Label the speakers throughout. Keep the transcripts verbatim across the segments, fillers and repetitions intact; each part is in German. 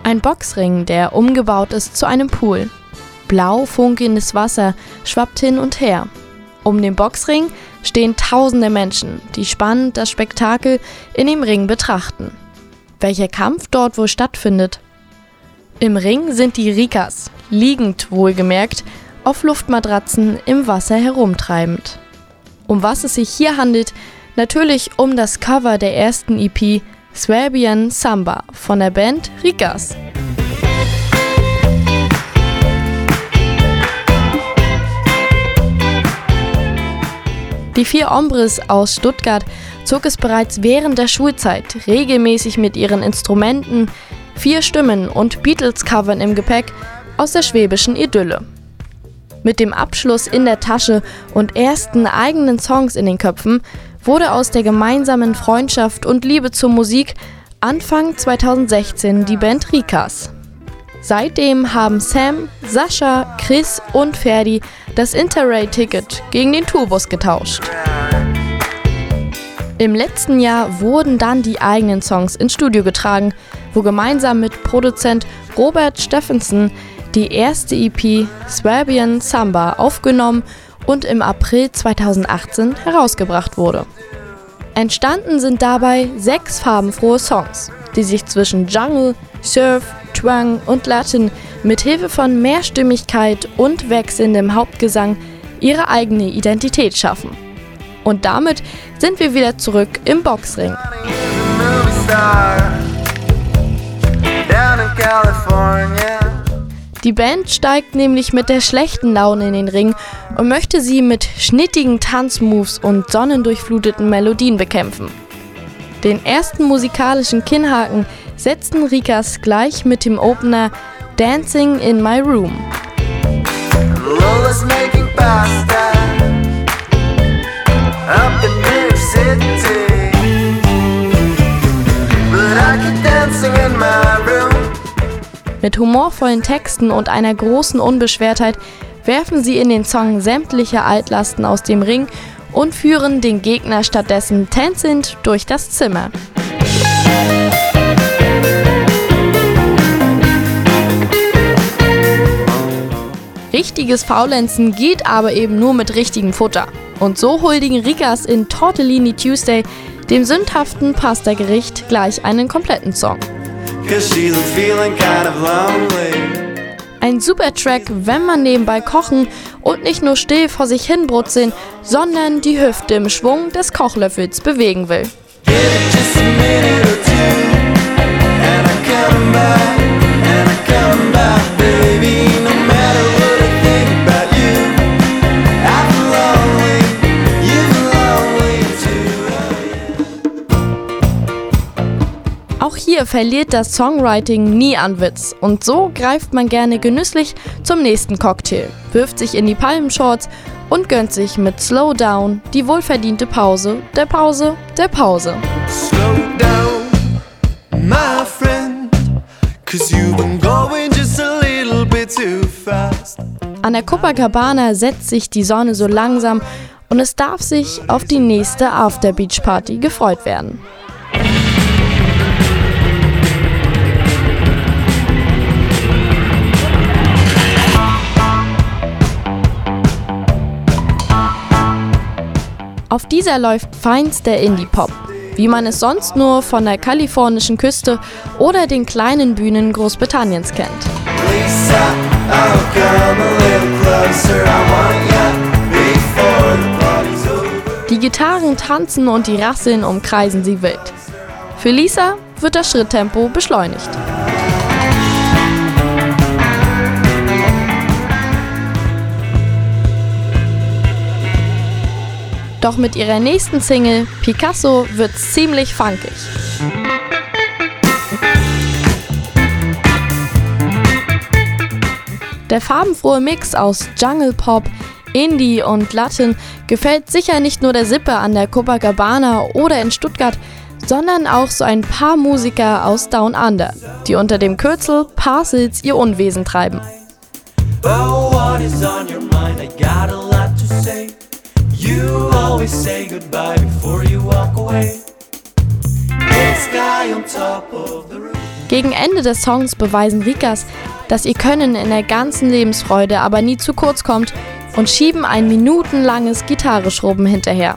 Speaker 1: Ein Boxring, der umgebaut ist zu einem Pool. Blau funkelndes Wasser schwappt hin und her. Um den Boxring stehen tausende Menschen, die spannend das Spektakel in dem Ring betrachten. Welcher Kampf dort wohl stattfindet? Im Ring sind die Rikas, liegend wohlgemerkt, auf Luftmatratzen im Wasser herumtreibend. Um was es sich hier handelt? Natürlich um das Cover der ersten E P Swabian Samba von der Band Rikas. Die vier Hombres aus Stuttgart zog es bereits während der Schulzeit regelmäßig mit ihren Instrumenten, vier Stimmen und Beatles-Covern im Gepäck aus der schwäbischen Idylle. Mit dem Abschluss in der Tasche und ersten eigenen Songs in den Köpfen wurde aus der gemeinsamen Freundschaft und Liebe zur Musik Anfang zweitausendsechzehn die Band Rikas. Seitdem haben Sam, Sascha, Chris und Ferdi das Interrail-Ticket gegen den Tourbus getauscht. Im letzten Jahr wurden dann die eigenen Songs ins Studio getragen, wo gemeinsam mit Produzent Robert Steffensen die erste E P Swabian Samba aufgenommen und im April zweitausendachtzehn herausgebracht wurde. Entstanden sind dabei sechs farbenfrohe Songs, die sich zwischen Jungle, Surf, Twang und Latin mit Hilfe von Mehrstimmigkeit und wechselndem Hauptgesang ihre eigene Identität schaffen. Und damit sind wir wieder zurück im Boxring. Die Band steigt nämlich mit der schlechten Laune in den Ring und möchte sie mit schnittigen Tanzmoves und sonnendurchfluteten Melodien bekämpfen. Den ersten musikalischen Kinnhaken setzten Rikas gleich mit dem Opener Dancing in My Room. Mit humorvollen Texten und einer großen Unbeschwertheit werfen sie in den Song sämtliche Altlasten aus dem Ring und führen den Gegner stattdessen tänzelnd durch das Zimmer. Richtiges Faulenzen geht aber eben nur mit richtigem Futter. Und so huldigen Rikas in Tortellini Tuesday dem sündhaften Pasta-Gericht gleich einen kompletten Song. Ein super Track, wenn man nebenbei kochen und nicht nur still vor sich hin brutzeln, sondern die Hüfte im Schwung des Kochlöffels bewegen will. Auch hier verliert das Songwriting nie an Witz und so greift man gerne genüsslich zum nächsten Cocktail, wirft sich in die Palmenshorts und gönnt sich mit Slow Down die wohlverdiente Pause der Pause der Pause. Slow down, my friend, 'cause you've been going just a little bit too fast. An der Copacabana setzt sich die Sonne so langsam und es darf sich auf die nächste After-Beach-Party gefreut werden. Auf dieser läuft feinster Indie-Pop, wie man es sonst nur von der kalifornischen Küste oder den kleinen Bühnen Großbritanniens kennt. Die Gitarren tanzen und die Rasseln umkreisen sie wild. Für Lisa wird das Schritttempo beschleunigt. Doch mit ihrer nächsten Single, Picasso, wird's ziemlich funkig. Der farbenfrohe Mix aus Jungle Pop, Indie und Latin gefällt sicher nicht nur der Sippe an der Copacabana oder in Stuttgart, sondern auch so ein paar Musiker aus Down Under, die unter dem Kürzel Parcels ihr Unwesen treiben. Oh, what is on your mind? I got a lot to say. You always say goodbye before you walk away. The sky on top of the roof. Gegen Ende des Songs beweisen Rikas, dass ihr Können in der ganzen Lebensfreude aber nie zu kurz kommt und schieben ein minutenlanges Gitarreschrubben hinterher.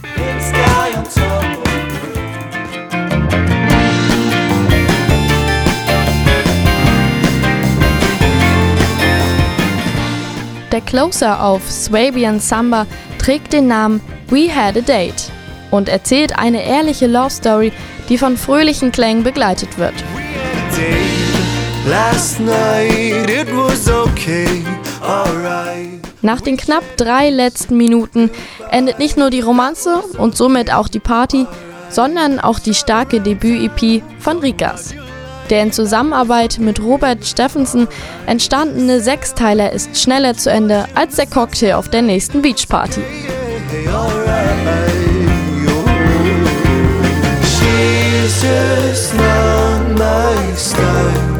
Speaker 1: Der Closer auf Swabian Samba trägt den Namen We Had a Date und erzählt eine ehrliche Love Story, die von fröhlichen Klängen begleitet wird. Nach den knapp drei letzten Minuten endet nicht nur die Romanze und somit auch die Party, sondern auch die starke Debüt-E P von Rikas. Der in Zusammenarbeit mit Robert Steffensen entstandene Sechsteiler ist schneller zu Ende als der Cocktail auf der nächsten Beachparty.
Speaker 2: She's just not my style.